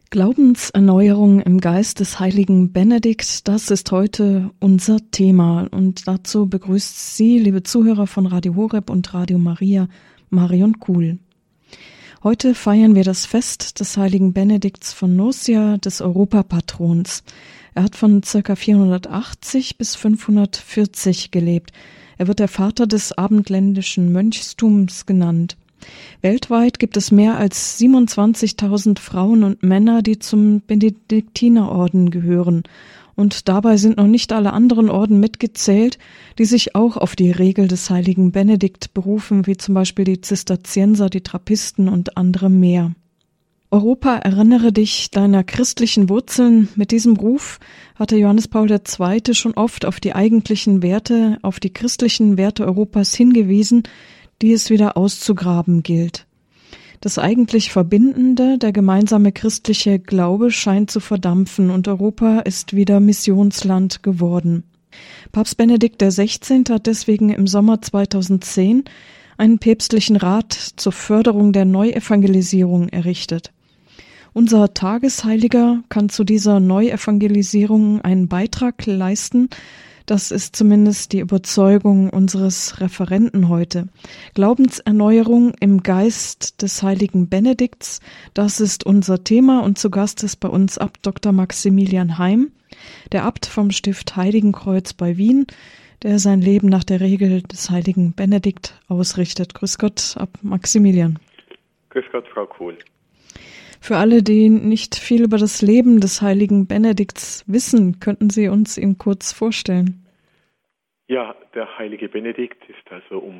Glaubenserneuerung im Geist des heiligen Benedikt, das ist heute unser Thema. Und dazu begrüßt Sie, liebe Zuhörer von Radio Horeb und Radio Maria, Marion Kuhl. Heute feiern wir das Fest des heiligen Benedikts von Nursia, des Europapatrons. Er hat von ca. 480 bis 540 gelebt. Er wird der Vater des abendländischen Mönchstums genannt. Weltweit gibt es mehr als 27.000 Frauen und Männer, die zum Benediktinerorden gehören. Und dabei sind noch nicht alle anderen Orden mitgezählt, die sich auch auf die Regel des heiligen Benedikt berufen, wie zum Beispiel die Zisterzienser, die Trappisten und andere mehr. Europa, erinnere dich deiner christlichen Wurzeln. Mit diesem Ruf hatte Johannes Paul II. Schon oft auf die eigentlichen Werte, auf die christlichen Werte Europas hingewiesen, die es wieder auszugraben gilt. Das eigentlich Verbindende, der gemeinsame christliche Glaube, scheint zu verdampfen und Europa ist wieder Missionsland geworden. Papst Benedikt XVI. Hat deswegen im Sommer 2010 einen päpstlichen Rat zur Förderung der Neuevangelisierung errichtet. Unser Tagesheiliger kann zu dieser Neuevangelisierung einen Beitrag leisten. Das ist zumindest die Überzeugung unseres Referenten heute. Glaubenserneuerung im Geist des heiligen Benedikts, das ist unser Thema und zu Gast ist bei uns Abt Dr. Maximilian Heim, der Abt vom Stift Heiligenkreuz bei Wien, der sein Leben nach der Regel des heiligen Benedikt ausrichtet. Grüß Gott, Abt Maximilian. Grüß Gott, Frau Kuhl. Für alle, die nicht viel über das Leben des heiligen Benedikts wissen, könnten Sie uns ihn kurz vorstellen? Ja, der heilige Benedikt ist also um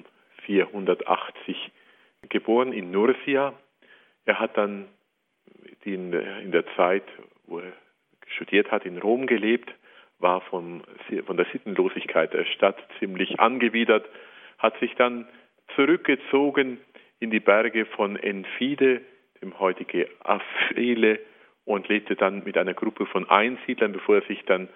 480 geboren in Nursia. Er hat dann in der Zeit, wo er studiert hat, in Rom gelebt, war von der Sittenlosigkeit der Stadt ziemlich angewidert, hat sich dann zurückgezogen in die Berge von Enfide, dem heutigen Affile, und lebte dann mit einer Gruppe von Einsiedlern, bevor er sich dann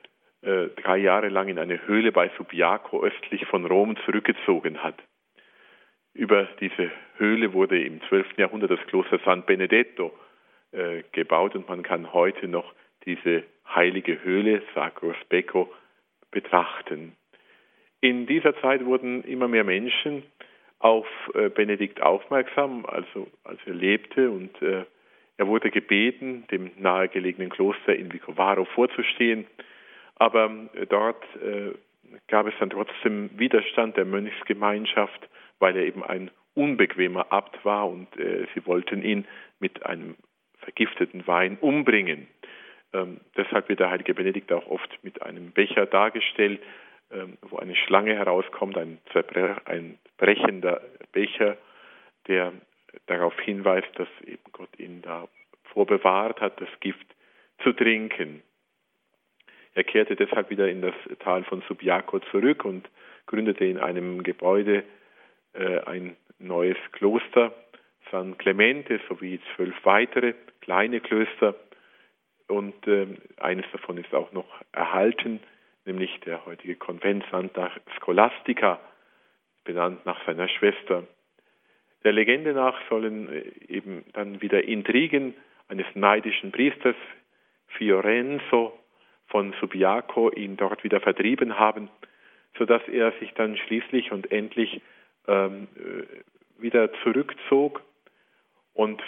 3 Jahre lang in eine Höhle bei Subiaco östlich von Rom zurückgezogen hat. Über diese Höhle wurde im 12. Jahrhundert das Kloster San Benedetto gebaut und man kann heute noch diese heilige Höhle, Sacro Specco, betrachten. In dieser Zeit wurden immer mehr Menschen auf Benedikt aufmerksam, also als er lebte, und er wurde gebeten, dem nahegelegenen Kloster in Vicovaro vorzustehen, aber dort gab es dann trotzdem Widerstand der Mönchsgemeinschaft, weil er eben ein unbequemer Abt war und sie wollten ihn mit einem vergifteten Wein umbringen. Deshalb wird der heilige Benedikt auch oft mit einem Becher dargestellt, wo eine Schlange herauskommt, ein brechender Becher, der darauf hinweist, dass eben Gott ihn da vorbewahrt hat, das Gift zu trinken. Er kehrte deshalb wieder in das Tal von Subiaco zurück und gründete in einem Gebäude ein neues Kloster, San Clemente, sowie 12 weitere kleine Klöster. Und eines davon ist auch noch erhalten, nämlich der heutige Konvent Santa Scholastica, benannt nach seiner Schwester. Der Legende nach sollen eben dann wieder Intrigen eines neidischen Priesters, Fiorenzo von Subiaco, ihn dort wieder vertrieben haben, sodass er sich dann schließlich und endlich wieder zurückzog und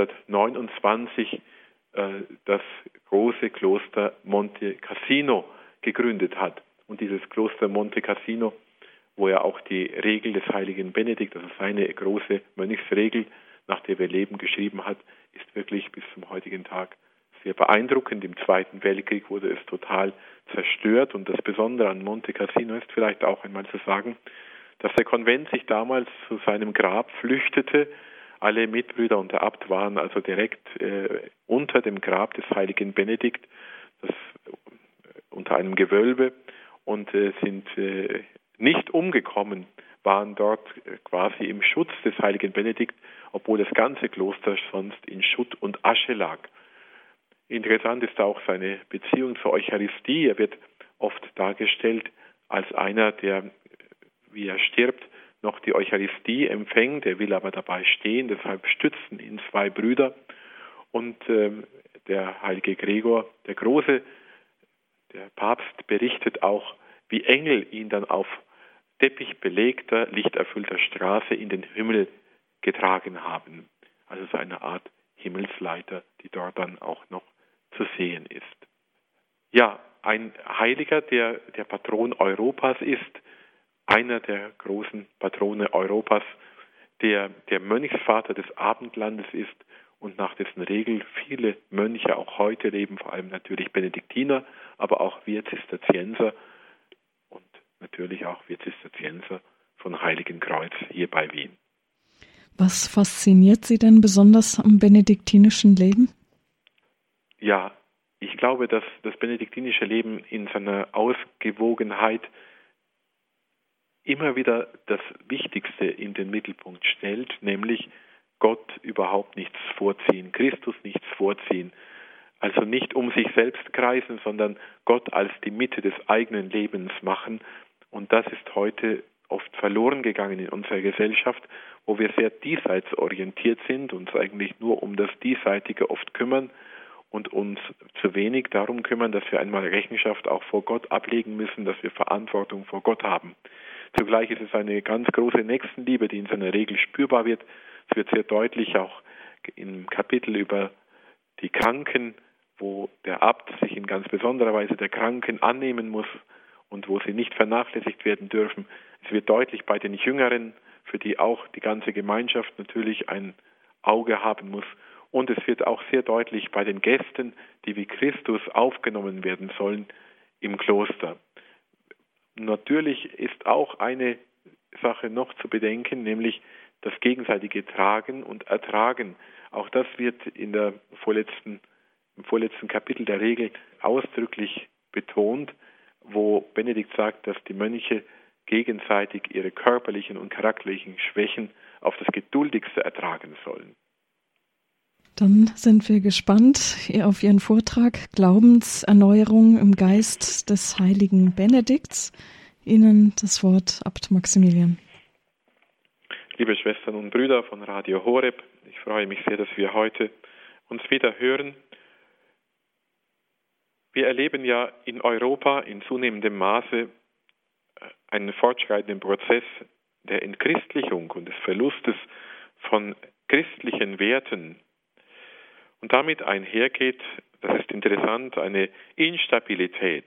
529 das große Kloster Monte Cassino gegründet hat. Und dieses Kloster Monte Cassino, wo er auch die Regel des heiligen Benedikt, also seine große Mönchsregel, nach der wir leben, geschrieben hat, ist wirklich bis zum heutigen Tag sehr beeindruckend. Im Zweiten Weltkrieg wurde es total zerstört und das Besondere an Monte Cassino ist vielleicht auch einmal zu sagen, dass der Konvent sich damals zu seinem Grab flüchtete. Alle Mitbrüder und der Abt waren also direkt unter dem Grab des heiligen Benedikt, das unter einem Gewölbe, und sind nicht umgekommen, waren dort quasi im Schutz des heiligen Benedikt, obwohl das ganze Kloster sonst in Schutt und Asche lag. Interessant ist auch seine Beziehung zur Eucharistie. Er wird oft dargestellt als einer, der, wie er stirbt, noch die Eucharistie empfängt. Er will aber dabei stehen, deshalb stützen ihn 2 Brüder. Und der heilige Gregor, der Große, der Papst, berichtet auch, wie Engel ihn dann auf teppichbelegter, lichterfüllter Straße in den Himmel getragen haben. Also so eine Art Himmelsleiter, die dort dann auch noch zu sehen ist. Ja, ein Heiliger, der Patron Europas ist, einer der großen Patrone Europas, der Mönchsvater des Abendlandes ist und nach dessen Regel viele Mönche auch heute leben, vor allem natürlich Benediktiner, aber auch wir Zisterzienser und natürlich auch wir Zisterzienser von Heiligenkreuz hier bei Wien. Was fasziniert Sie denn besonders am benediktinischen Leben? Ja, ich glaube, dass das benediktinische Leben in seiner Ausgewogenheit immer wieder das Wichtigste in den Mittelpunkt stellt, nämlich Gott überhaupt nichts vorziehen, Christus nichts vorziehen. Also nicht um sich selbst kreisen, sondern Gott als die Mitte des eigenen Lebens machen. Und das ist heute oft verloren gegangen in unserer Gesellschaft, wo wir sehr diesseitsorientiert sind, uns eigentlich nur um das Diesseitige oft kümmern und uns zu wenig darum kümmern, dass wir einmal Rechenschaft auch vor Gott ablegen müssen, dass wir Verantwortung vor Gott haben. Zugleich ist es eine ganz große Nächstenliebe, die in seiner Regel spürbar wird. Es wird sehr deutlich auch im Kapitel über die Kranken, wo der Abt sich in ganz besonderer Weise der Kranken annehmen muss und wo sie nicht vernachlässigt werden dürfen. Es wird deutlich bei den Jüngeren, für die auch die ganze Gemeinschaft natürlich ein Auge haben muss. Und es wird auch sehr deutlich bei den Gästen, die wie Christus aufgenommen werden sollen im Kloster. Natürlich ist auch eine Sache noch zu bedenken, nämlich das gegenseitige Tragen und Ertragen. Auch das wird im vorletzten Kapitel der Regel ausdrücklich betont, wo Benedikt sagt, dass die Mönche gegenseitig ihre körperlichen und charakterlichen Schwächen auf das Geduldigste ertragen sollen. Dann sind wir gespannt auf Ihren Vortrag Glaubenserneuerung im Geist des heiligen Benedikts. Ihnen das Wort, Abt Maximilian. Liebe Schwestern und Brüder von Radio Horeb, ich freue mich sehr, dass wir heute uns wieder hören. Wir erleben ja in Europa in zunehmendem Maße einen fortschreitenden Prozess der Entchristlichung und des Verlustes von christlichen Werten. Und damit einhergeht, das ist interessant, eine Instabilität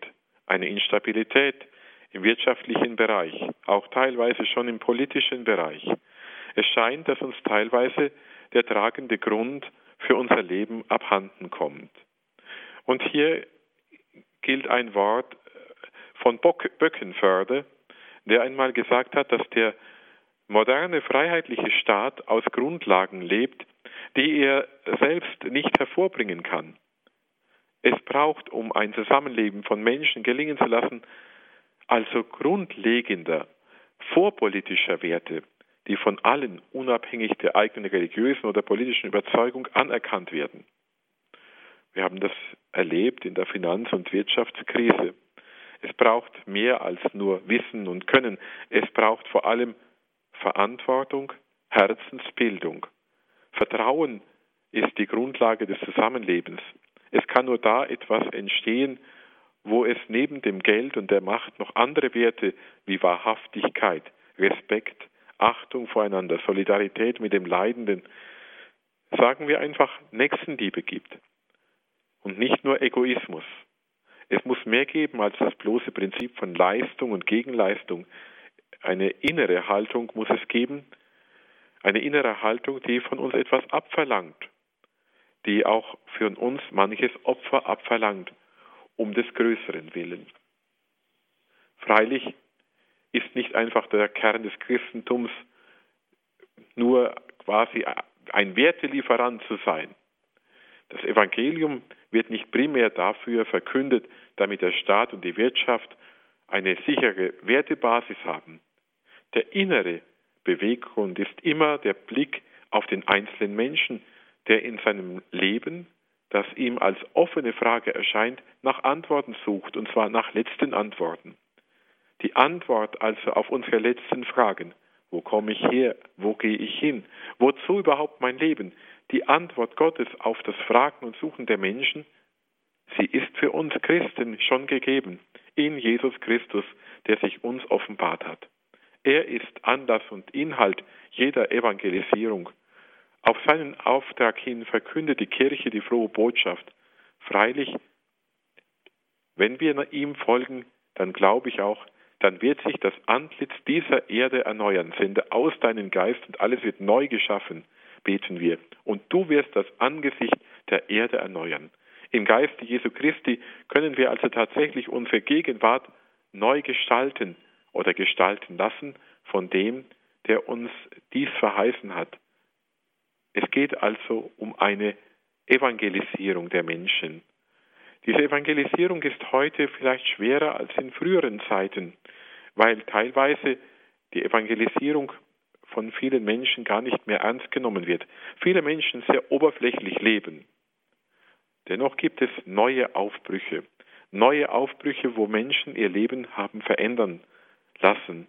im wirtschaftlichen Bereich, auch teilweise schon im politischen Bereich. Es scheint, dass uns teilweise der tragende Grund für unser Leben abhanden kommt. Und hier gilt ein Wort von Böckenförde, der einmal gesagt hat, dass der moderne freiheitliche Staat aus Grundlagen lebt, die er selbst nicht hervorbringen kann. Es braucht, um ein Zusammenleben von Menschen gelingen zu lassen, also grundlegender, vorpolitischer Werte, die von allen, unabhängig der eigenen religiösen oder politischen Überzeugung, anerkannt werden. Wir haben das erlebt in der Finanz- und Wirtschaftskrise. Es braucht mehr als nur Wissen und Können. Es braucht vor allem Verantwortung, Herzensbildung. Vertrauen ist die Grundlage des Zusammenlebens. Es kann nur da etwas entstehen, wo es neben dem Geld und der Macht noch andere Werte wie Wahrhaftigkeit, Respekt, Achtung voreinander, Solidarität mit dem Leidenden, sagen wir einfach, Nächstenliebe gibt. Und nicht nur Egoismus. Es muss mehr geben als das bloße Prinzip von Leistung und Gegenleistung. Eine innere Haltung muss es geben, eine innere Haltung, die von uns etwas abverlangt, die auch für uns manches Opfer abverlangt, um des Größeren willen. Freilich ist nicht einfach der Kern des Christentums nur quasi ein Wertelieferant zu sein. Das Evangelium wird nicht primär dafür verkündet, damit der Staat und die Wirtschaft eine sichere Wertebasis haben. Der innere Beweggrund ist immer der Blick auf den einzelnen Menschen, der in seinem Leben, das ihm als offene Frage erscheint, nach Antworten sucht, und zwar nach letzten Antworten. Die Antwort also auf unsere letzten Fragen, wo komme ich her, wo gehe ich hin, wozu überhaupt mein Leben, die Antwort Gottes auf das Fragen und Suchen der Menschen, sie ist für uns Christen schon gegeben, in Jesus Christus, der sich uns offenbart hat. Er ist Anlass und Inhalt jeder Evangelisierung. Auf seinen Auftrag hin verkündet die Kirche die frohe Botschaft. Freilich, wenn wir ihm folgen, dann glaube ich auch, dann wird sich das Antlitz dieser Erde erneuern. Sende aus deinen Geist und alles wird neu geschaffen, beten wir. Und du wirst das Angesicht der Erde erneuern. Im Geiste Jesu Christi können wir also tatsächlich unsere Gegenwart neu gestalten oder gestalten lassen von dem, der uns dies verheißen hat. Es geht also um eine Evangelisierung der Menschen. Diese Evangelisierung ist heute vielleicht schwerer als in früheren Zeiten, weil teilweise die Evangelisierung von vielen Menschen gar nicht mehr ernst genommen wird. Viele Menschen sehr oberflächlich leben. Dennoch gibt es neue Aufbrüche, wo Menschen ihr Leben haben verändern lassen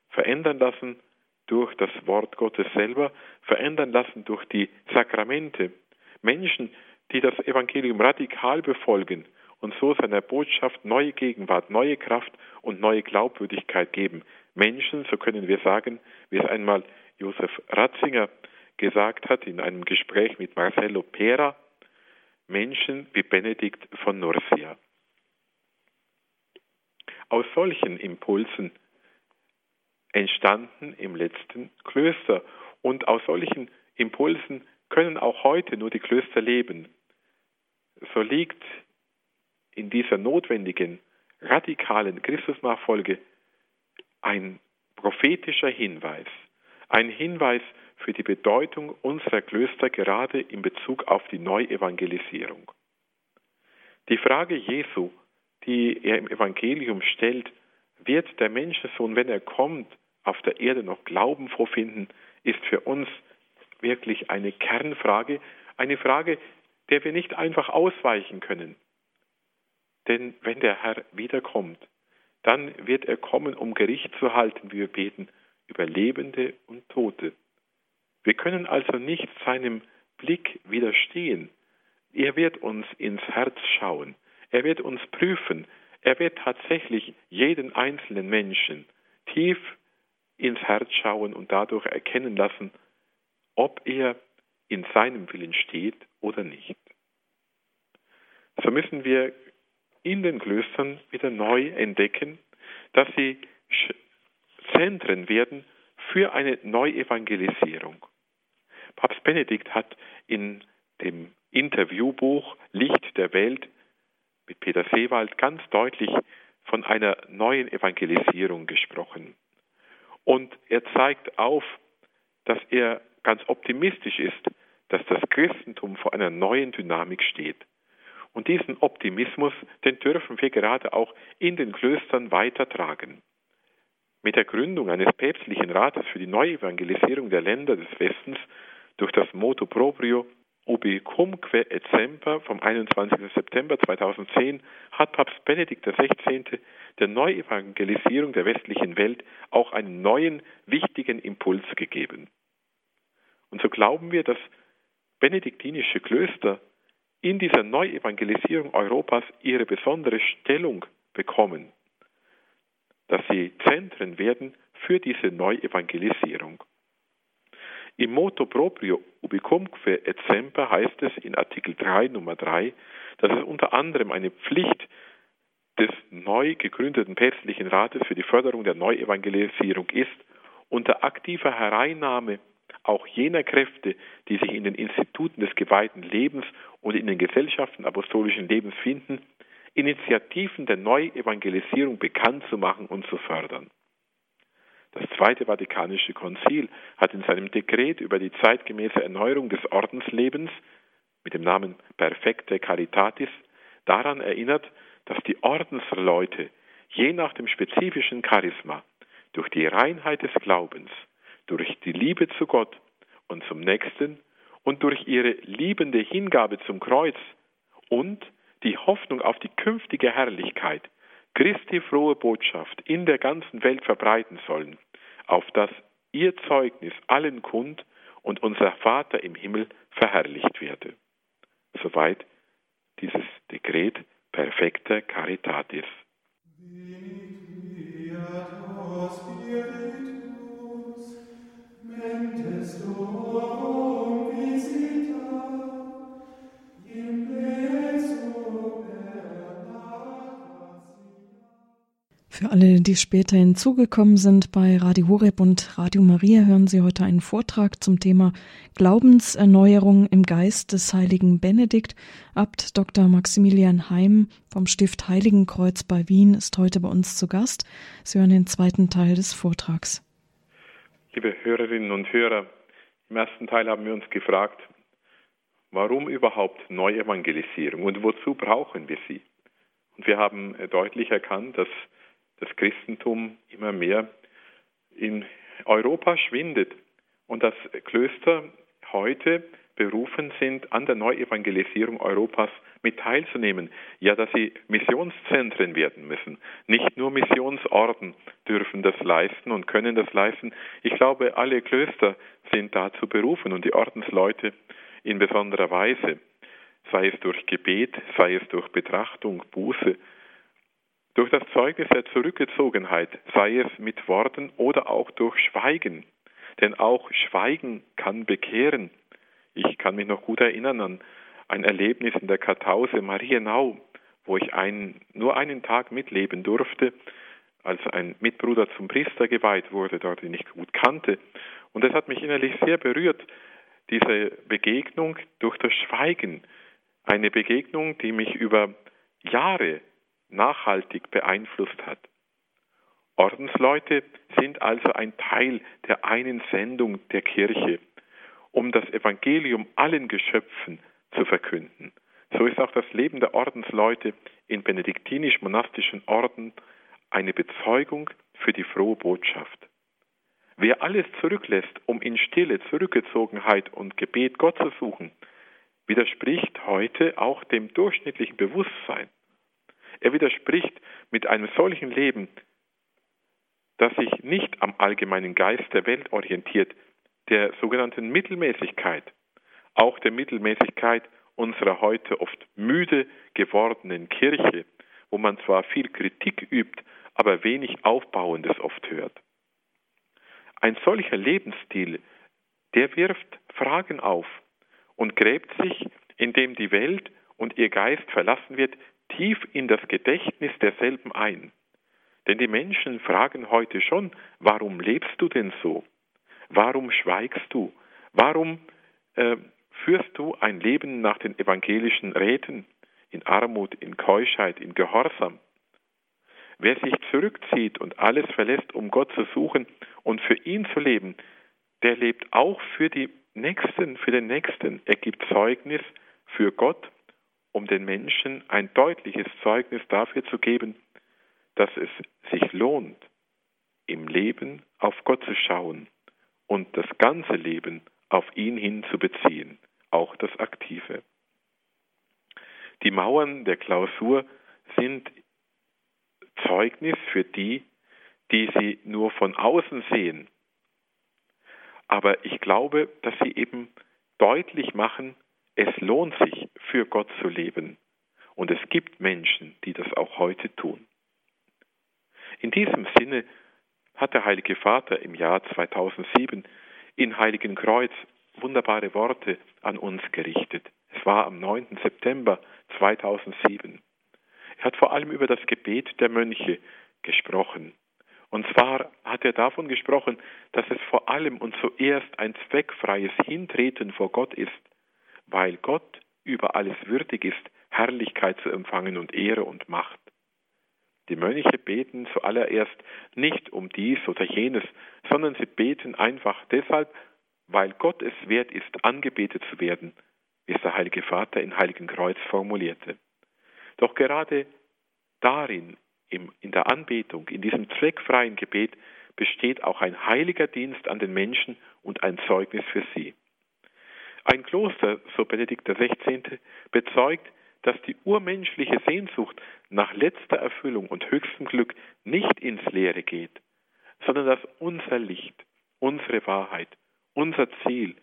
durch das Wort Gottes selber, verändern lassen durch die Sakramente. Menschen, die das Evangelium radikal befolgen und so seiner Botschaft neue Gegenwart, neue Kraft und neue Glaubwürdigkeit geben. Menschen, so können wir sagen, wie es einmal Josef Ratzinger gesagt hat in einem Gespräch mit Marcello Pera, Menschen wie Benedikt von Nursia. Aus solchen Impulsen entstanden im letzten Klöster und aus solchen Impulsen können auch heute nur die Klöster leben. So liegt in dieser notwendigen, radikalen Christusnachfolge ein prophetischer Hinweis, ein Hinweis für die Bedeutung unserer Klöster gerade in Bezug auf die Neuevangelisierung. Die Frage Jesu, die er im Evangelium stellt, wird der Menschensohn, wenn er kommt, auf der Erde noch Glauben vorfinden, ist für uns wirklich eine Kernfrage, eine Frage, der wir nicht einfach ausweichen können. Denn wenn der Herr wiederkommt, dann wird er kommen, um Gericht zu halten, wie wir beten, über Lebende und Tote. Wir können also nicht seinem Blick widerstehen. Er wird uns ins Herz schauen. Er wird uns prüfen. Er wird tatsächlich jeden einzelnen Menschen tief ins Herz schauen und dadurch erkennen lassen, ob er in seinem Willen steht oder nicht. So müssen wir in den Klöstern wieder neu entdecken, dass sie Zentren werden für eine Neuevangelisierung. Papst Benedikt hat in dem Interviewbuch Licht der Welt mit Peter Seewald ganz deutlich von einer neuen Evangelisierung gesprochen. Und er zeigt auf, dass er ganz optimistisch ist, dass das Christentum vor einer neuen Dynamik steht. Und diesen Optimismus, den dürfen wir gerade auch in den Klöstern weitertragen. Mit der Gründung eines päpstlichen Rates für die Neuevangelisierung der Länder des Westens durch das Motu Proprio Ubicumque et Semper vom 21. September 2010 hat Papst Benedikt XVI. Der Neuevangelisierung der westlichen Welt auch einen neuen, wichtigen Impuls gegeben. Und so glauben wir, dass benediktinische Klöster in dieser Neuevangelisierung Europas ihre besondere Stellung bekommen, dass sie Zentren werden für diese Neuevangelisierung. Im Motu Proprio Ubicumque et Semper heißt es in Artikel 3 Nummer 3, dass es unter anderem eine Pflicht des neu gegründeten päpstlichen Rates für die Förderung der Neuevangelisierung ist, unter aktiver Hereinnahme auch jener Kräfte, die sich in den Instituten des geweihten Lebens und in den Gesellschaften apostolischen Lebens finden, Initiativen der Neuevangelisierung bekannt zu machen und zu fördern. Das Zweite Vatikanische Konzil hat in seinem Dekret über die zeitgemäße Erneuerung des Ordenslebens mit dem Namen Perfectae Caritatis daran erinnert, dass die Ordensleute je nach dem spezifischen Charisma durch die Reinheit des Glaubens, durch die Liebe zu Gott und zum Nächsten und durch ihre liebende Hingabe zum Kreuz und die Hoffnung auf die künftige Herrlichkeit Christi frohe Botschaft in der ganzen Welt verbreiten sollen, auf dass ihr Zeugnis allen kund und unser Vater im Himmel verherrlicht werde. Soweit dieses Dekret Perfecta Caritatis. Für alle, die später hinzugekommen sind, bei Radio Horeb und Radio Maria hören Sie heute einen Vortrag zum Thema Glaubenserneuerung im Geist des heiligen Benedikt. Abt Dr. Maximilian Heim vom Stift Heiligenkreuz bei Wien ist heute bei uns zu Gast. Sie hören den zweiten Teil des Vortrags. Liebe Hörerinnen und Hörer, im ersten Teil haben wir uns gefragt, warum überhaupt Neuevangelisierung und wozu brauchen wir sie? Und wir haben deutlich erkannt, dass das Christentum immer mehr in Europa schwindet und dass Klöster heute berufen sind, an der Neuevangelisierung Europas mit teilzunehmen. Ja, dass sie Missionszentren werden müssen. Nicht nur Missionsorden dürfen das leisten und können das leisten. Ich glaube, alle Klöster sind dazu berufen und die Ordensleute in besonderer Weise, sei es durch Gebet, sei es durch Betrachtung, Buße, durch das Zeugnis der Zurückgezogenheit, sei es mit Worten oder auch durch Schweigen. Denn auch Schweigen kann bekehren. Ich kann mich noch gut erinnern an ein Erlebnis in der Kartause Marienau, wo ich nur einen Tag mitleben durfte, als ein Mitbruder zum Priester geweiht wurde, dort ihn nicht gut kannte. Und es hat mich innerlich sehr berührt, diese Begegnung durch das Schweigen. Eine Begegnung, die mich über Jahre nachhaltig beeinflusst hat. Ordensleute sind also ein Teil der einen Sendung der Kirche, um das Evangelium allen Geschöpfen zu verkünden. So ist auch das Leben der Ordensleute in benediktinisch-monastischen Orden eine Bezeugung für die frohe Botschaft. Wer alles zurücklässt, um in Stille, Zurückgezogenheit und Gebet Gott zu suchen, widerspricht heute auch dem durchschnittlichen Bewusstsein. Er widerspricht mit einem solchen Leben, das sich nicht am allgemeinen Geist der Welt orientiert, der sogenannten Mittelmäßigkeit, auch der Mittelmäßigkeit unserer heute oft müde gewordenen Kirche, wo man zwar viel Kritik übt, aber wenig Aufbauendes oft hört. Ein solcher Lebensstil, der wirft Fragen auf und gräbt sich, indem die Welt und ihr Geist verlassen wird, tief in das Gedächtnis derselben ein. Denn die Menschen fragen heute schon, warum lebst du denn so? Warum schweigst du? Warum führst du ein Leben nach den evangelischen Räten, in Armut, in Keuschheit, in Gehorsam? Wer sich zurückzieht und alles verlässt, um Gott zu suchen und für ihn zu leben, der lebt auch für die Nächsten, für den Nächsten. Er gibt Zeugnis für Gott, um den Menschen ein deutliches Zeugnis dafür zu geben, dass es sich lohnt, im Leben auf Gott zu schauen und das ganze Leben auf ihn hin zu beziehen, auch das Aktive. Die Mauern der Klausur sind Zeugnis für die, die sie nur von außen sehen. Aber ich glaube, dass sie eben deutlich machen, es lohnt sich, für Gott zu leben. Und es gibt Menschen, die das auch heute tun. In diesem Sinne hat der Heilige Vater im Jahr 2007 in Heiligenkreuz wunderbare Worte an uns gerichtet. Es war am 9. September 2007. Er hat vor allem über das Gebet der Mönche gesprochen. Und zwar hat er davon gesprochen, dass es vor allem und zuerst ein zweckfreies Hintreten vor Gott ist, weil Gott über alles würdig ist, Herrlichkeit zu empfangen und Ehre und Macht. Die Mönche beten zuallererst nicht um dies oder jenes, sondern sie beten einfach deshalb, weil Gott es wert ist, angebetet zu werden, wie es der Heilige Vater in Heiligenkreuz formulierte. Doch gerade darin, in der Anbetung, in diesem zweckfreien Gebet, besteht auch ein heiliger Dienst an den Menschen und ein Zeugnis für sie. Ein Kloster, so Benedikt XVI., bezeugt, dass die urmenschliche Sehnsucht nach letzter Erfüllung und höchstem Glück nicht ins Leere geht, sondern dass unser Licht, unsere Wahrheit, unser Ziel,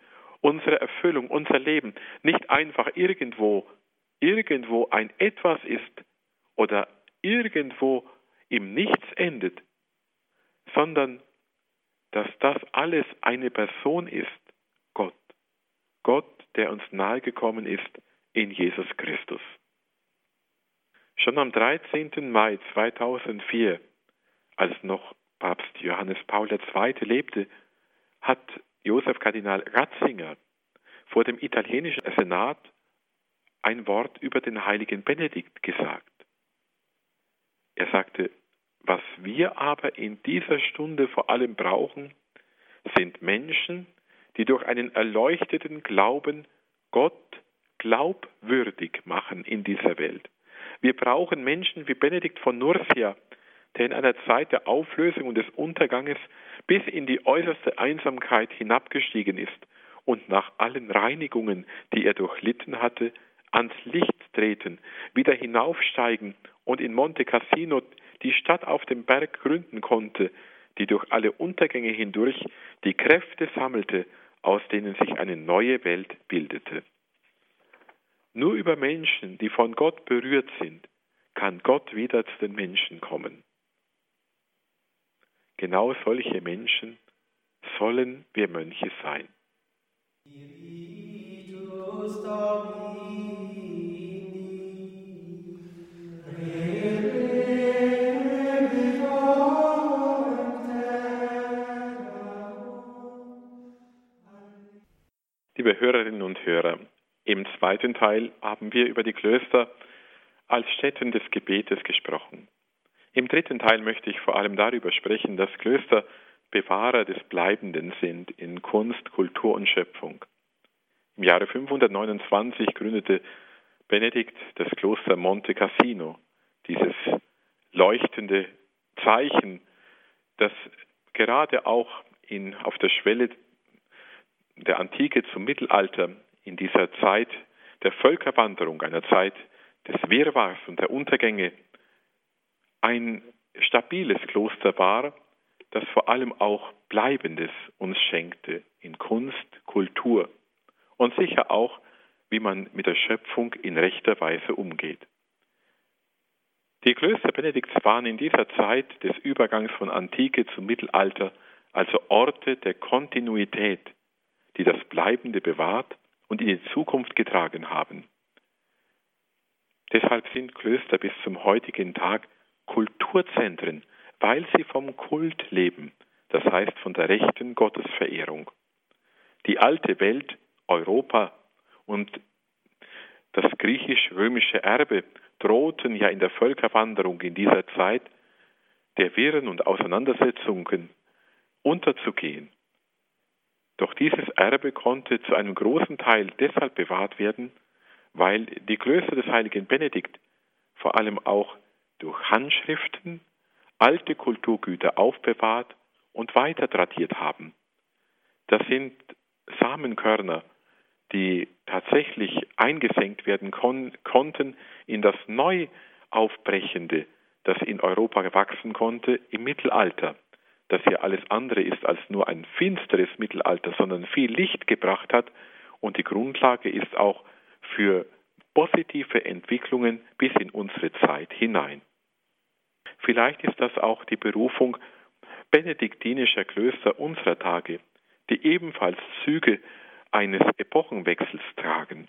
unsere Erfüllung, unser Leben nicht einfach irgendwo ein Etwas ist oder irgendwo im Nichts endet, sondern dass das alles eine Person ist, Gott. Gott, der uns nahegekommen ist in Jesus Christus. Schon am 13. Mai 2004, als noch Papst Johannes Paul II. Lebte, hat Josef Kardinal Ratzinger vor dem italienischen Senat ein Wort über den heiligen Benedikt gesagt. Er sagte, was wir aber in dieser Stunde vor allem brauchen, sind Menschen, die durch einen erleuchteten Glauben Gott glaubwürdig machen in dieser Welt. Wir brauchen Menschen wie Benedikt von Nursia, der in einer Zeit der Auflösung und des Unterganges bis in die äußerste Einsamkeit hinabgestiegen ist und nach allen Reinigungen, die er durchlitten hatte, ans Licht treten, wieder hinaufsteigen und in Monte Cassino die Stadt auf dem Berg gründen konnte, die durch alle Untergänge hindurch die Kräfte sammelte, aus denen sich eine neue Welt bildete. Nur über Menschen, die von Gott berührt sind, kann Gott wieder zu den Menschen kommen. Genau solche Menschen sollen wir Mönche sein. Liebe Hörerinnen und Hörer, im zweiten Teil haben wir über die Klöster als Stätten des Gebetes gesprochen. Im dritten Teil möchte ich vor allem darüber sprechen, dass Klöster Bewahrer des Bleibenden sind in Kunst, Kultur und Schöpfung. Im Jahre 529 gründete Benedikt das Kloster Monte Cassino, dieses leuchtende Zeichen, das gerade auch auf der Schwelle der Antike zum Mittelalter, in dieser Zeit der Völkerwanderung, einer Zeit des Wirrwarrs und der Untergänge, ein stabiles Kloster war, das vor allem auch Bleibendes uns schenkte in Kunst, Kultur und sicher auch, wie man mit der Schöpfung in rechter Weise umgeht. Die Klöster Benedikts waren in dieser Zeit des Übergangs von Antike zum Mittelalter also Orte der Kontinuität, die das Bleibende bewahrt und in die Zukunft getragen haben. Deshalb sind Klöster bis zum heutigen Tag Kulturzentren, weil sie vom Kult leben, das heißt von der rechten Gottesverehrung. Die alte Welt, Europa und das griechisch-römische Erbe drohten ja in der Völkerwanderung in dieser Zeit der Wirren und Auseinandersetzungen unterzugehen. Doch dieses Erbe konnte zu einem großen Teil deshalb bewahrt werden, weil die Klöster des heiligen Benedikt vor allem auch durch Handschriften alte Kulturgüter aufbewahrt und weiter tradiert haben. Das sind Samenkörner, die tatsächlich eingesenkt werden konnten in das neu Aufbrechende, das in Europa wachsen konnte im Mittelalter, das ja alles andere ist als nur ein finsteres Mittelalter, sondern viel Licht gebracht hat und die Grundlage ist auch für positive Entwicklungen bis in unsere Zeit hinein. Vielleicht ist das auch die Berufung benediktinischer Klöster unserer Tage, die ebenfalls Züge eines Epochenwechsels tragen.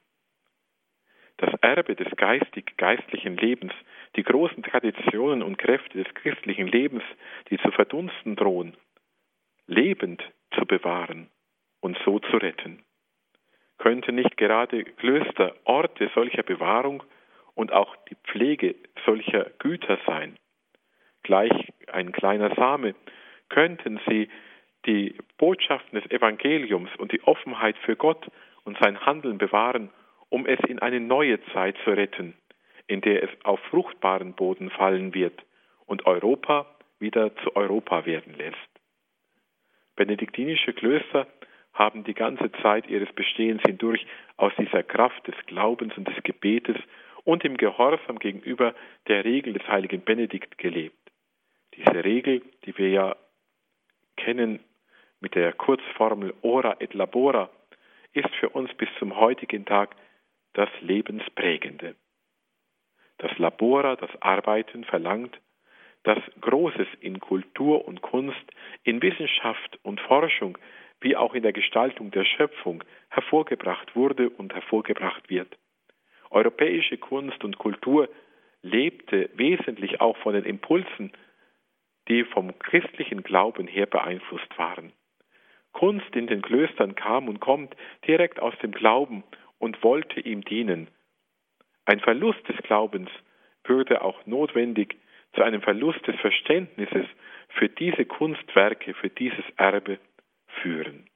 Das Erbe des geistlichen Lebens, die großen Traditionen und Kräfte des christlichen Lebens, die zu verdunsten drohen, lebend zu bewahren und so zu retten. Könnten nicht gerade Klöster Orte solcher Bewahrung und auch die Pflege solcher Güter sein? Gleich ein kleiner Same, könnten sie die Botschaften des Evangeliums und die Offenheit für Gott und sein Handeln bewahren, um es in eine neue Zeit zu retten, in der es auf fruchtbaren Boden fallen wird und Europa wieder zu Europa werden lässt. Benediktinische Klöster haben die ganze Zeit ihres Bestehens hindurch aus dieser Kraft des Glaubens und des Gebetes und im Gehorsam gegenüber der Regel des heiligen Benedikt gelebt. Diese Regel, die wir ja kennen mit der Kurzformel Ora et Labora, ist für uns bis zum heutigen Tag das Lebensprägende. Das Labora, das Arbeiten verlangt, dass Großes in Kultur und Kunst, in Wissenschaft und Forschung, wie auch in der Gestaltung der Schöpfung hervorgebracht wurde und hervorgebracht wird. Europäische Kunst und Kultur lebte wesentlich auch von den Impulsen, die vom christlichen Glauben her beeinflusst waren. Kunst in den Klöstern kam und kommt direkt aus dem Glauben und wollte ihm dienen. Ein Verlust des Glaubens würde auch notwendig zu einem Verlust des Verständnisses für diese Kunstwerke, für dieses Erbe führen.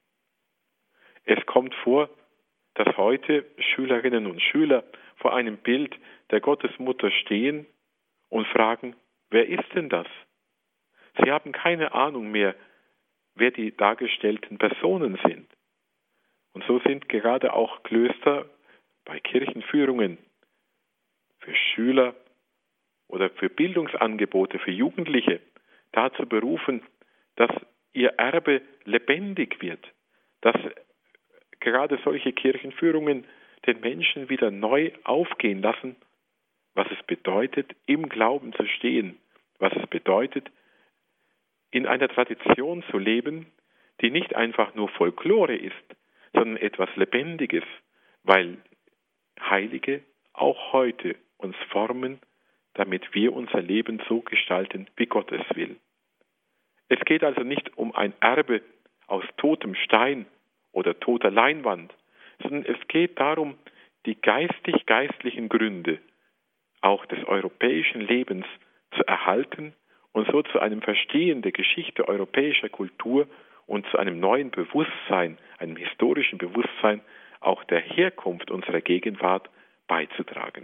Es kommt vor, dass heute Schülerinnen und Schüler vor einem Bild der Gottesmutter stehen und fragen, wer ist denn das? Sie haben keine Ahnung mehr, wer die dargestellten Personen sind. Und so sind gerade auch Klöster bei Kirchenführungen für Schüler oder für Bildungsangebote für Jugendliche dazu berufen, dass ihr Erbe lebendig wird, dass gerade solche Kirchenführungen den Menschen wieder neu aufgehen lassen, was es bedeutet, im Glauben zu stehen, was es bedeutet, in einer Tradition zu leben, die nicht einfach nur Folklore ist, sondern etwas Lebendiges, weil Heilige auch heute uns formen, damit wir unser Leben so gestalten, wie Gott es will. Es geht also nicht um ein Erbe aus totem Stein oder toter Leinwand, sondern es geht darum, die geistig-geistlichen Gründe auch des europäischen Lebens zu erhalten und so zu einem Verstehen der Geschichte europäischer Kultur und zu einem neuen Bewusstsein, einem historischen Bewusstsein auch der Herkunft unserer Gegenwart beizutragen.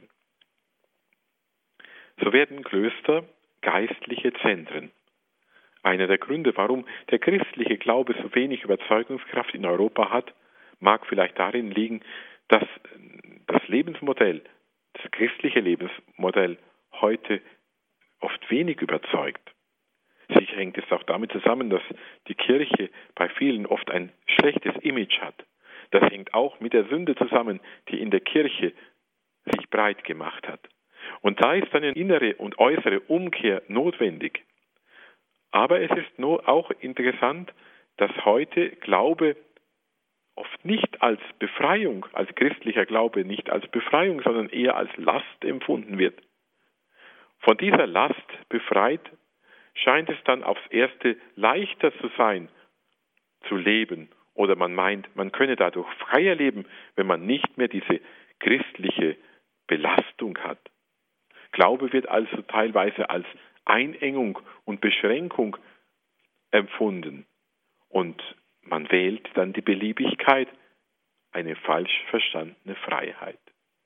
So werden Klöster geistliche Zentren. Einer der Gründe, warum der christliche Glaube so wenig Überzeugungskraft in Europa hat, mag vielleicht darin liegen, dass das Lebensmodell, das christliche Lebensmodell heute oft wenig überzeugt. Sicher hängt es auch damit zusammen, dass die Kirche bei vielen oft ein schlechtes Image hat. Das hängt auch mit der Sünde zusammen, die in der Kirche sich breit gemacht hat. Und da ist eine innere und äußere Umkehr notwendig. Aber es ist nur auch interessant, dass heute Glaube oft nicht als Befreiung, als christlicher Glaube nicht als Befreiung, sondern eher als Last empfunden wird. Von dieser Last befreit scheint es dann aufs Erste leichter zu sein, zu leben. Oder man meint, man könne dadurch freier leben, wenn man nicht mehr diese christliche Belastung hat. Glaube wird also teilweise als Einengung und Beschränkung empfunden. Und man wählt dann die Beliebigkeit, eine falsch verstandene Freiheit.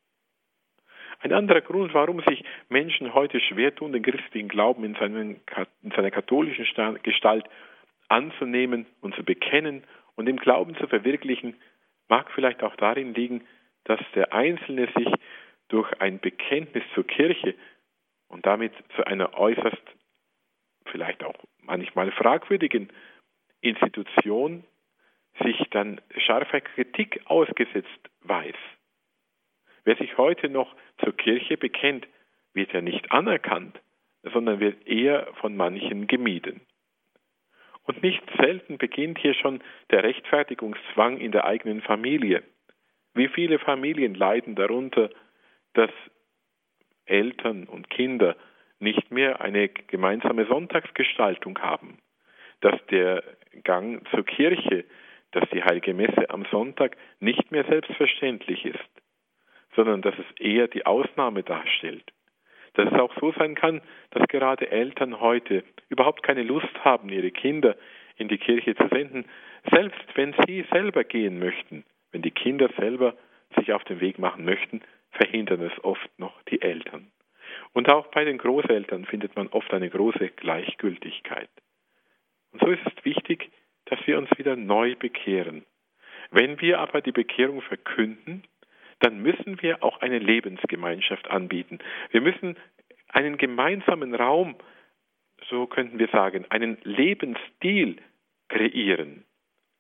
Ein anderer Grund, warum sich Menschen heute schwer tun, den christlichen Glauben in seiner katholischen Gestalt anzunehmen und zu bekennen und im Glauben zu verwirklichen, mag vielleicht auch darin liegen, dass der Einzelne sich durch ein Bekenntnis zur Kirche und damit zu einer äußerst, vielleicht auch manchmal fragwürdigen Institution sich dann scharfer Kritik ausgesetzt weiß. Wer sich heute noch zur Kirche bekennt, wird ja nicht anerkannt, sondern wird eher von manchen gemieden. Und nicht selten beginnt hier schon der Rechtfertigungszwang in der eigenen Familie. Wie viele Familien leiden darunter, dass Eltern und Kinder nicht mehr eine gemeinsame Sonntagsgestaltung haben, dass der Gang zur Kirche, dass die Heilige Messe am Sonntag nicht mehr selbstverständlich ist, sondern dass es eher die Ausnahme darstellt. Dass es auch so sein kann, dass gerade Eltern heute überhaupt keine Lust haben, ihre Kinder in die Kirche zu senden, selbst wenn sie selber gehen möchten. Wenn die Kinder selber sich auf den Weg machen möchten, verhindern es oft noch die Eltern. Und auch bei den Großeltern findet man oft eine große Gleichgültigkeit. Und so ist es wichtig, dass wir uns wieder neu bekehren. Wenn wir aber die Bekehrung verkünden, dann müssen wir auch eine Lebensgemeinschaft anbieten. Wir müssen einen gemeinsamen Raum, so könnten wir sagen, einen Lebensstil kreieren.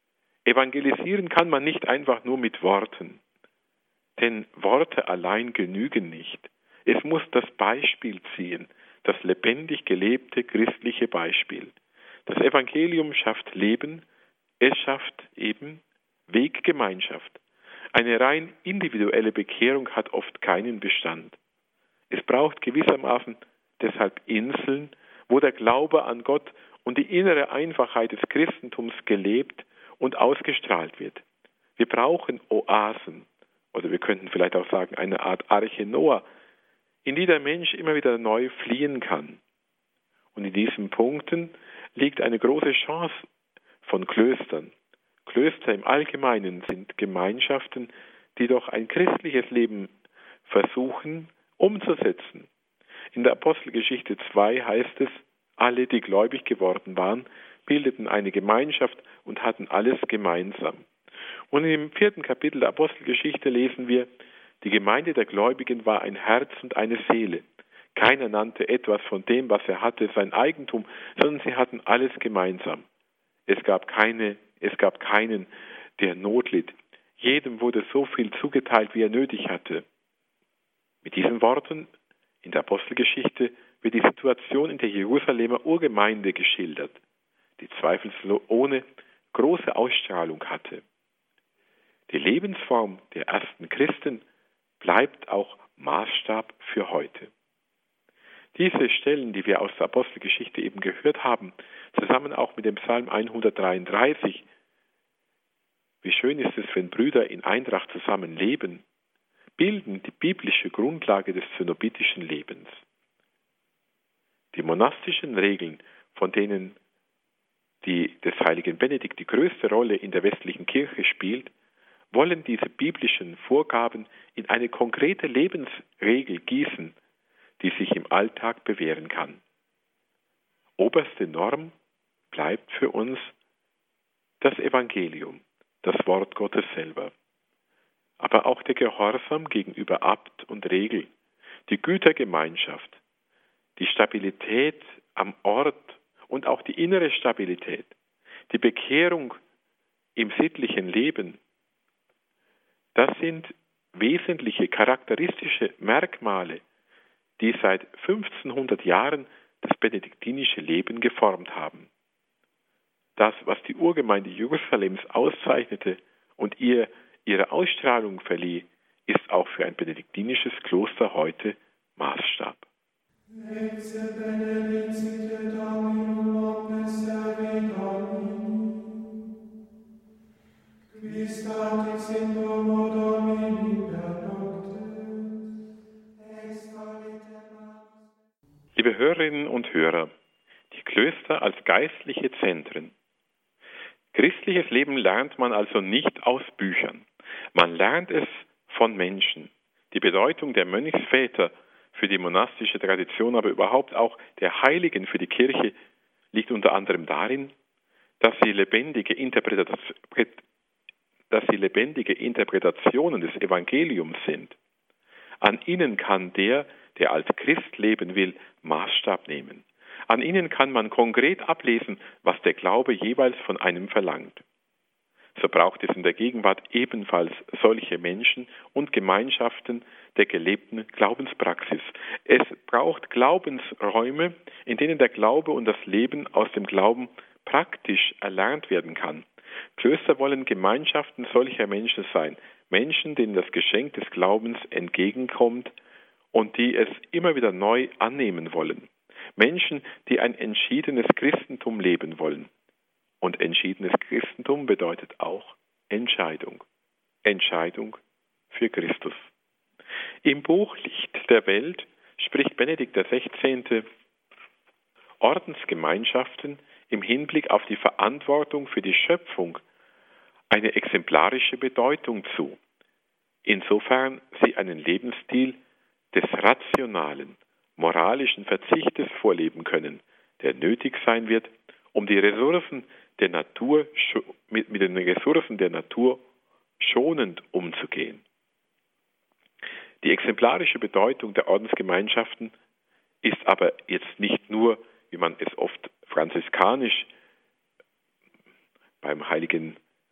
Evangelisieren kann man nicht einfach nur mit Worten, denn Worte allein genügen nicht. Es muss das Beispiel ziehen, das lebendig gelebte christliche Beispiel. Das Evangelium schafft Leben, es schafft eben Weggemeinschaft. Eine rein individuelle Bekehrung hat oft keinen Bestand. Es braucht gewissermaßen deshalb Inseln, wo der Glaube an Gott und die innere Einfachheit des Christentums gelebt und ausgestrahlt wird. Wir brauchen Oasen, oder wir könnten vielleicht auch sagen, eine Art Arche Noah, in die der Mensch immer wieder neu fliehen kann. Und in diesen Punkten liegt eine große Chance von Klöstern. Klöster im Allgemeinen sind Gemeinschaften, die doch ein christliches Leben versuchen umzusetzen. In der Apostelgeschichte 2 heißt es, alle, die gläubig geworden waren, bildeten eine Gemeinschaft und hatten alles gemeinsam. Und im 4. Kapitel der Apostelgeschichte lesen wir, die Gemeinde der Gläubigen war ein Herz und eine Seele. Keiner nannte etwas von dem, was er hatte, sein Eigentum, sondern sie hatten alles gemeinsam. Es gab keinen, der Not litt. Jedem wurde so viel zugeteilt, wie er nötig hatte. Mit diesen Worten in der Apostelgeschichte wird die Situation in der Jerusalemer Urgemeinde geschildert, die zweifelsohne große Ausstrahlung hatte. Die Lebensform der ersten Christen bleibt auch Maßstab für heute. Diese Stellen, die wir aus der Apostelgeschichte eben gehört haben, zusammen auch mit dem Psalm 133, wie schön ist es, wenn Brüder in Eintracht zusammen leben, bilden die biblische Grundlage des zenobitischen Lebens. Die monastischen Regeln, von denen die des heiligen Benedikt die größte Rolle in der westlichen Kirche spielt, wollen diese biblischen Vorgaben in eine konkrete Lebensregel gießen, die sich im Alltag bewähren kann. Oberste Norm bleibt für uns das Evangelium, das Wort Gottes selber. Aber auch der Gehorsam gegenüber Abt und Regel, die Gütergemeinschaft, die Stabilität am Ort und auch die innere Stabilität, die Bekehrung im sittlichen Leben, das sind wesentliche charakteristische Merkmale, die seit 1500 Jahren das benediktinische Leben geformt haben. Das, was die Urgemeinde Jerusalems auszeichnete und ihre Ausstrahlung verlieh, ist auch für ein benediktinisches Kloster heute Maßstab. Liebe Hörerinnen und Hörer, die Klöster als geistliche Zentren. Christliches Leben lernt man also nicht aus Büchern. Man lernt es von Menschen. Die Bedeutung der Mönchsväter für die monastische Tradition, aber überhaupt auch der Heiligen für die Kirche liegt unter anderem darin, dass sie lebendige Interpretationen des Evangeliums sind. An ihnen kann der als Christ leben will, Maßstab nehmen. An ihnen kann man konkret ablesen, was der Glaube jeweils von einem verlangt. So braucht es in der Gegenwart ebenfalls solche Menschen und Gemeinschaften der gelebten Glaubenspraxis. Es braucht Glaubensräume, in denen der Glaube und das Leben aus dem Glauben praktisch erlernt werden kann. Klöster wollen Gemeinschaften solcher Menschen sein, Menschen, denen das Geschenk des Glaubens entgegenkommt und die es immer wieder neu annehmen wollen. Menschen, die ein entschiedenes Christentum leben wollen. Und entschiedenes Christentum bedeutet auch Entscheidung. Entscheidung für Christus. Im Buch Licht der Welt spricht Benedikt XVI. Ordensgemeinschaften im Hinblick auf die Verantwortung für die Schöpfung eine exemplarische Bedeutung zu, insofern sie einen Lebensstil des rationalen, moralischen Verzichtes vorleben können, der nötig sein wird, um die Ressourcen der Natur mit den Ressourcen der Natur schonend umzugehen. Die exemplarische Bedeutung der Ordensgemeinschaften ist aber jetzt nicht nur, wie man es oft franziskanisch beim heiligen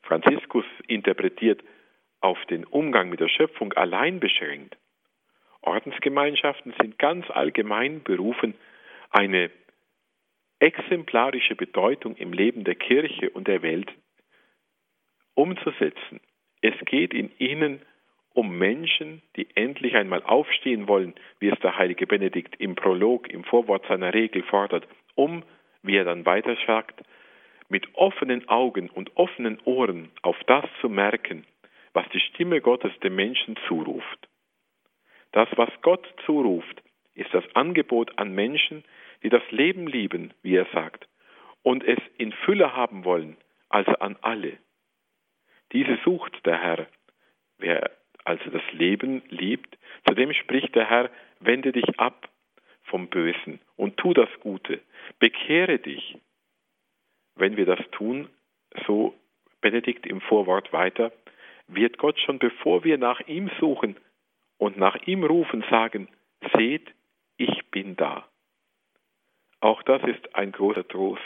Franziskus interpretiert, auf den Umgang mit der Schöpfung allein beschränkt. Ordensgemeinschaften sind ganz allgemein berufen, eine exemplarische Bedeutung im Leben der Kirche und der Welt umzusetzen. Es geht in ihnen um Menschen, die endlich einmal aufstehen wollen, wie es der heilige Benedikt im Prolog, im Vorwort seiner Regel fordert, wie er dann weiter sagt, mit offenen Augen und offenen Ohren auf das zu merken, was die Stimme Gottes dem Menschen zuruft. Das, was Gott zuruft, ist das Angebot an Menschen, die das Leben lieben, wie er sagt, und es in Fülle haben wollen, also an alle. Diese sucht der Herr. Wer also das Leben liebt, zu dem spricht der Herr, wende dich ab vom Bösen und tu das Gute, bekehre dich. Wenn wir das tun, so Benedikt im Vorwort weiter, wird Gott schon bevor wir nach ihm suchen und nach ihm rufen, sagen, seht, ich bin da. Auch das ist ein großer Trost.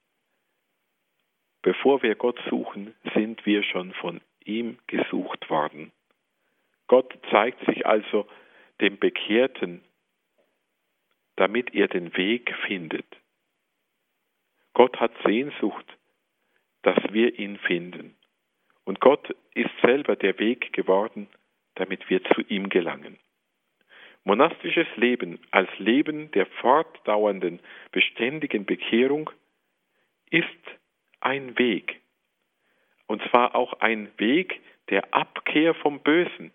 Bevor wir Gott suchen, sind wir schon von ihm gesucht worden. Gott zeigt sich also dem Bekehrten, damit er den Weg findet. Gott hat Sehnsucht, dass wir ihn finden. Und Gott ist selber der Weg geworden, damit wir zu ihm gelangen. Monastisches Leben als Leben der fortdauernden, beständigen Bekehrung ist ein Weg. Und zwar auch ein Weg der Abkehr vom Bösen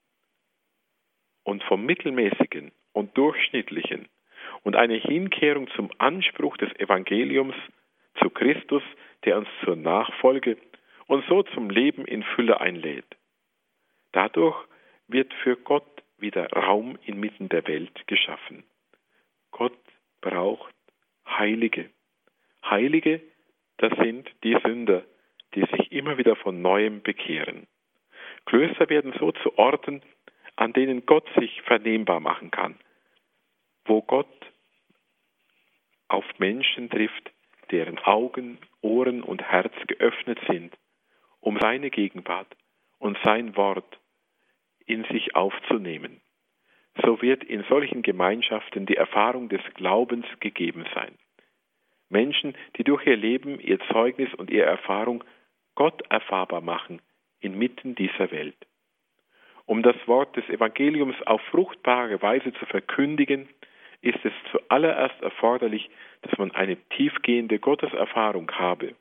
und vom Mittelmäßigen und Durchschnittlichen und eine Hinkehrung zum Anspruch des Evangeliums zu Christus, der uns zur Nachfolge und so zum Leben in Fülle einlädt. Dadurch wird für Gott wieder Raum inmitten der Welt geschaffen. Gott braucht Heilige. Heilige, das sind die Sünder, die sich immer wieder von Neuem bekehren. Klöster werden so zu Orten, an denen Gott sich vernehmbar machen kann, wo Gott auf Menschen trifft, deren Augen, Ohren und Herz geöffnet sind, um seine Gegenwart und sein Wort in sich aufzunehmen. So wird in solchen Gemeinschaften die Erfahrung des Glaubens gegeben sein. Menschen, die durch ihr Leben, ihr Zeugnis und ihre Erfahrung Gott erfahrbar machen inmitten dieser Welt. Um das Wort des Evangeliums auf fruchtbare Weise zu verkündigen, ist es zuallererst erforderlich, dass man eine tiefgehende Gotteserfahrung habe.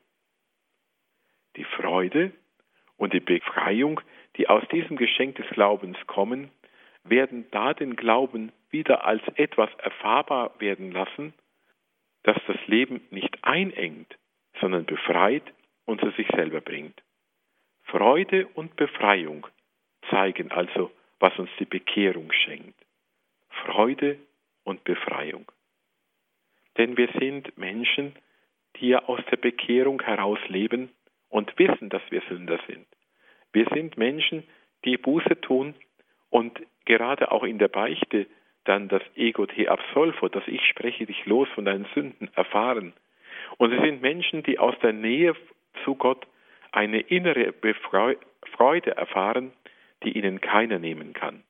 Die Freude und die Befreiung, die aus diesem Geschenk des Glaubens kommen, werden da den Glauben wieder als etwas erfahrbar werden lassen, das das Leben nicht einengt, sondern befreit und zu sich selber bringt. Freude und Befreiung zeigen also, was uns die Bekehrung schenkt. Freude und Befreiung. Denn wir sind Menschen, die ja aus der Bekehrung heraus leben und wissen, dass wir Sünder sind. Wir sind Menschen, die Buße tun und gerade auch in der Beichte dann das Ego te absolvo, das Ich spreche dich los von deinen Sünden, erfahren. Und sie sind Menschen, die aus der Nähe zu Gott eine innere Freude erfahren, die ihnen keiner nehmen kann.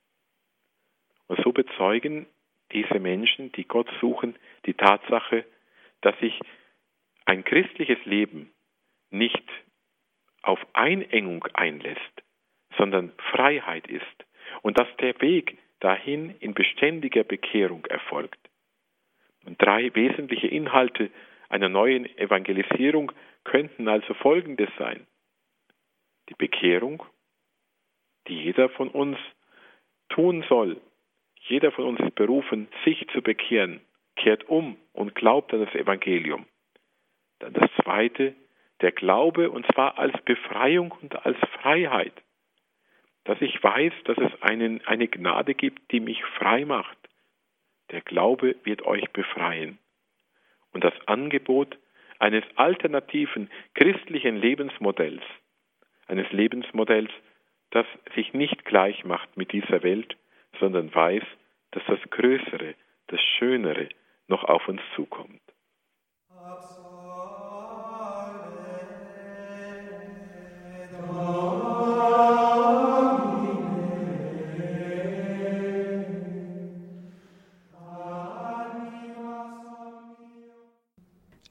Und so bezeugen diese Menschen, die Gott suchen, die Tatsache, dass sich ein christliches Leben nicht auf Einengung einlässt, sondern Freiheit ist und dass der Weg dahin in beständiger Bekehrung erfolgt. Und 3 wesentliche Inhalte einer neuen Evangelisierung könnten also Folgendes sein. Die Bekehrung, die jeder von uns tun soll. Jeder von uns ist berufen, sich zu bekehren, kehrt um und glaubt an das Evangelium. Dann das Zweite, der Glaube, und zwar als Befreiung und als Freiheit. Dass ich weiß, dass es eine Gnade gibt, die mich frei macht. Der Glaube wird euch befreien. Und das Angebot eines alternativen christlichen Lebensmodells, eines Lebensmodells, das sich nicht gleich macht mit dieser Welt, sondern weiß, dass das Größere, das Schönere noch auf uns zukommt.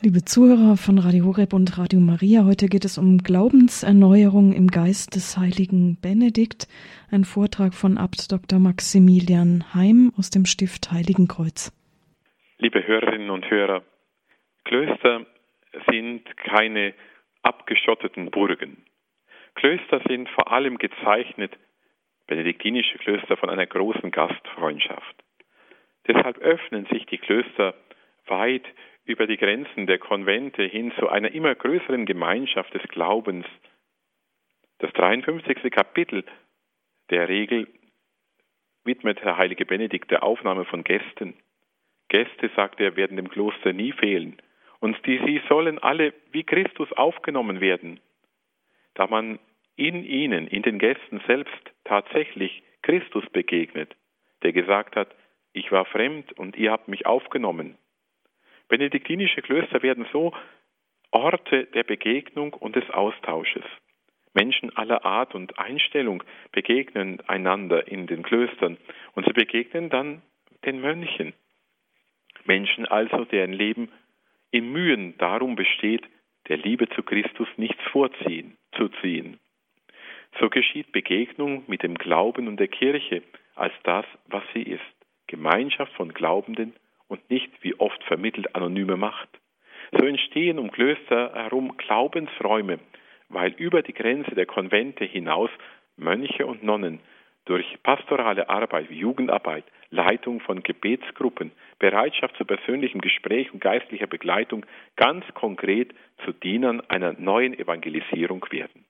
Liebe Zuhörer von Radio Horeb und Radio Maria, heute geht es um Glaubenserneuerung im Geist des heiligen Benedikt. Ein Vortrag von Abt Dr. Maximilian Heim aus dem Stift Heiligenkreuz. Liebe Hörerinnen und Hörer, Klöster sind keine abgeschotteten Burgen. Klöster sind vor allem gezeichnet, benediktinische Klöster, von einer großen Gastfreundschaft. Deshalb öffnen sich die Klöster weit über die Grenzen der Konvente hin zu einer immer größeren Gemeinschaft des Glaubens. Das 53. Kapitel der Regel widmet der heilige Benedikt der Aufnahme von Gästen. Gäste, sagt er, werden dem Kloster nie fehlen. Und sie sollen alle wie Christus aufgenommen werden. Da man in ihnen, in den Gästen selbst, tatsächlich Christus begegnet, der gesagt hat, ich war fremd und ihr habt mich aufgenommen. Benediktinische Klöster werden so Orte der Begegnung und des Austausches. Menschen aller Art und Einstellung begegnen einander in den Klöstern und sie begegnen dann den Mönchen. Menschen also, deren Leben in Mühen darum besteht, der Liebe zu Christus nichts zu ziehen. So geschieht Begegnung mit dem Glauben und der Kirche als das, was sie ist, Gemeinschaft von Glaubenden und nicht, wie oft vermittelt, anonyme Macht. So entstehen um Klöster herum Glaubensräume, weil über die Grenze der Konvente hinaus Mönche und Nonnen durch pastorale Arbeit wie Jugendarbeit, Leitung von Gebetsgruppen, Bereitschaft zu persönlichem Gespräch und geistlicher Begleitung ganz konkret zu Dienern einer neuen Evangelisierung werden.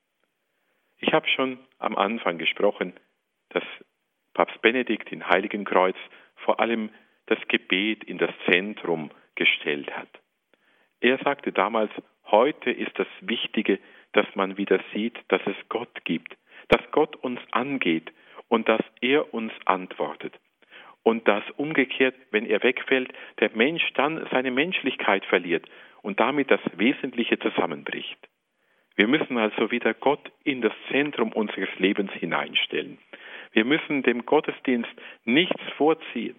Ich habe schon am Anfang gesprochen, dass Papst Benedikt in Heiligenkreuz vor allem das Gebet in das Zentrum gestellt hat. Er sagte damals, heute ist das Wichtige, dass man wieder sieht, dass es Gott gibt, dass Gott uns angeht und dass er uns antwortet. Und dass umgekehrt, wenn er wegfällt, der Mensch dann seine Menschlichkeit verliert und damit das Wesentliche zusammenbricht. Wir müssen also wieder Gott in das Zentrum unseres Lebens hineinstellen. Wir müssen dem Gottesdienst nichts vorziehen.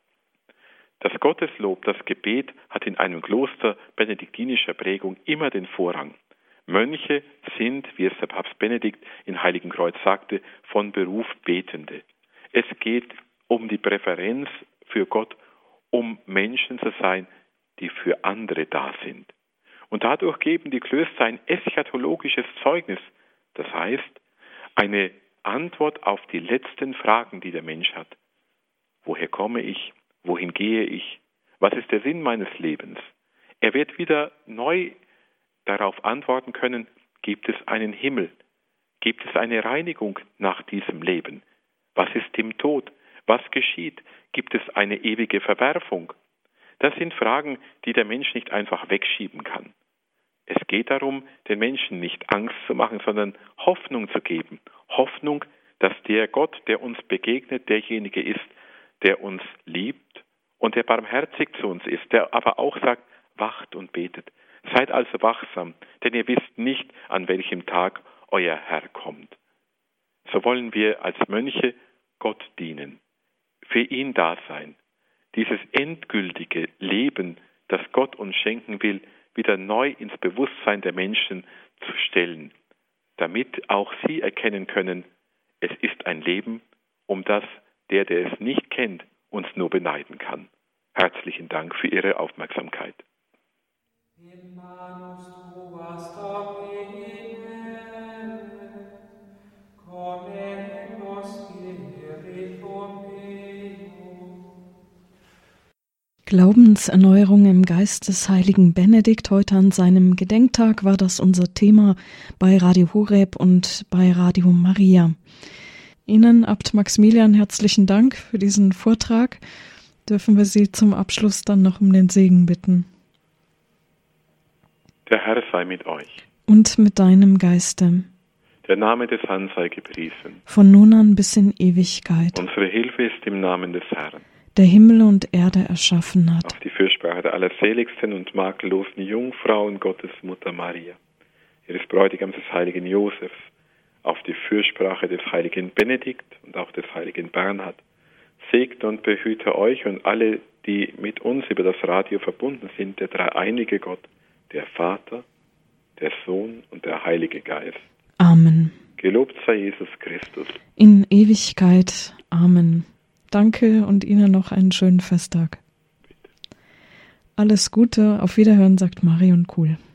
Das Gotteslob, das Gebet hat in einem Kloster benediktinischer Prägung immer den Vorrang. Mönche sind, wie es der Papst Benedikt in Heiligenkreuz sagte, von Beruf Betende. Es geht um die Präferenz für Gott, um Menschen zu sein, die für andere da sind. Und dadurch geben die Klöster ein eschatologisches Zeugnis, das heißt, eine Antwort auf die letzten Fragen, die der Mensch hat. Woher komme ich? Wohin gehe ich? Was ist der Sinn meines Lebens? Er wird wieder neu darauf antworten können, gibt es einen Himmel? Gibt es eine Reinigung nach diesem Leben? Was ist im Tod? Was geschieht? Gibt es eine ewige Verwerfung? Das sind Fragen, die der Mensch nicht einfach wegschieben kann. Es geht darum, den Menschen nicht Angst zu machen, sondern Hoffnung zu geben. Hoffnung, dass der Gott, der uns begegnet, derjenige ist, der uns liebt und der barmherzig zu uns ist, der aber auch sagt, wacht und betet. Seid also wachsam, denn ihr wisst nicht, an welchem Tag euer Herr kommt. So wollen wir als Mönche Gott dienen, für ihn da sein, dieses endgültige Leben, das Gott uns schenken will, wieder neu ins Bewusstsein der Menschen zu stellen, damit auch sie erkennen können, es ist ein Leben, um das der es nicht kennt, uns nur beneiden kann. Herzlichen Dank für Ihre Aufmerksamkeit. Glaubenserneuerung im Geist des heiligen Benedikt. Heute an seinem Gedenktag war das unser Thema bei Radio Horeb und bei Radio Maria. Ihnen, Abt Maximilian, herzlichen Dank für diesen Vortrag. Dürfen wir Sie zum Abschluss dann noch um den Segen bitten. Der Herr sei mit euch. Und mit deinem Geiste. Der Name des Herrn sei gepriesen. Von nun an bis in Ewigkeit. Unsere Hilfe ist im Namen des Herrn, der Himmel und Erde erschaffen hat. Auf die Fürsprache der allerseligsten und makellosen Jungfrau und Gottesmutter Maria, ihres Bräutigams des heiligen Josefs, auf die Fürsprache des heiligen Benedikt und auch des heiligen Bernhard, segne und behüte euch und alle, die mit uns über das Radio verbunden sind, der dreieinige Gott, der Vater, der Sohn und der Heilige Geist. Amen. Gelobt sei Jesus Christus. In Ewigkeit. Amen. Danke und Ihnen noch einen schönen Festtag. Alles Gute, auf Wiederhören, sagt Marion Kuhl.